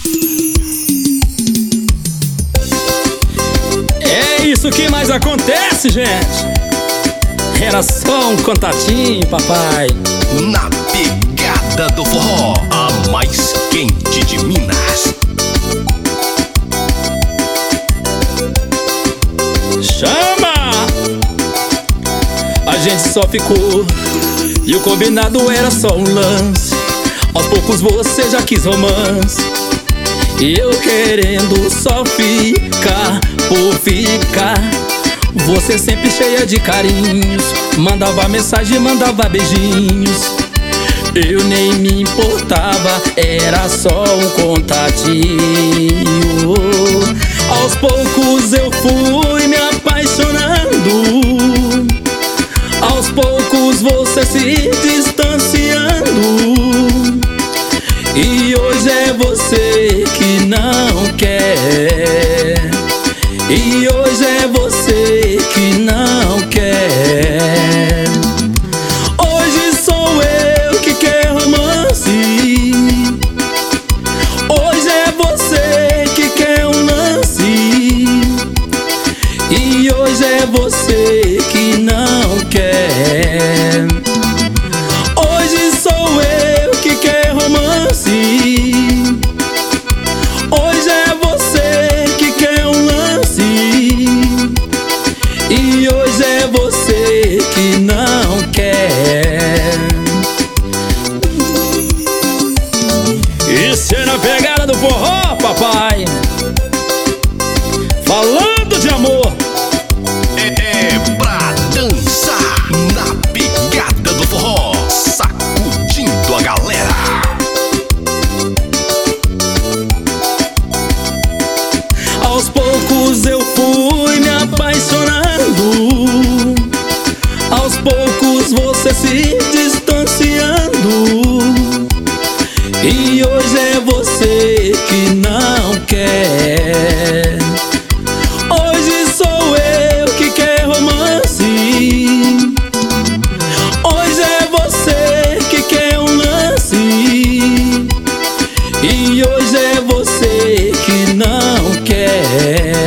É isso que mais acontece, gente. Era só um contatinho, papai. Na pegada do forró, a mais quente de Minas. Chama! A gente só ficou e o combinado era só um lance. Aos poucos você já quis romance e eu querendo só ficar por ficar. Você sempre cheia de carinhos, mandava mensagem, mandava beijinhos. Eu nem me importava, era só um contatinho. Aos poucos eu fui me apaixonando, aos poucos você se distanciando. E hoje é você que não quer, e hoje é você que não quer. Hoje sou eu que quer romance, hoje é você que quer um lance. E hoje é você que não quer. Hoje sou eu que quer romance, hoje é você que quer um lance. E hoje é você que não quer. Isso é na pegada do forró, papai. Falando de amor. É pra dançar na pegada do forró, sacudindo a galera. Aos poucos eu fui me apaixonando, aos poucos você se distanciando. E hoje é você que não quer. Hoje sou eu que quer romance, hoje é você que quer um lance. E hoje é você que não quer.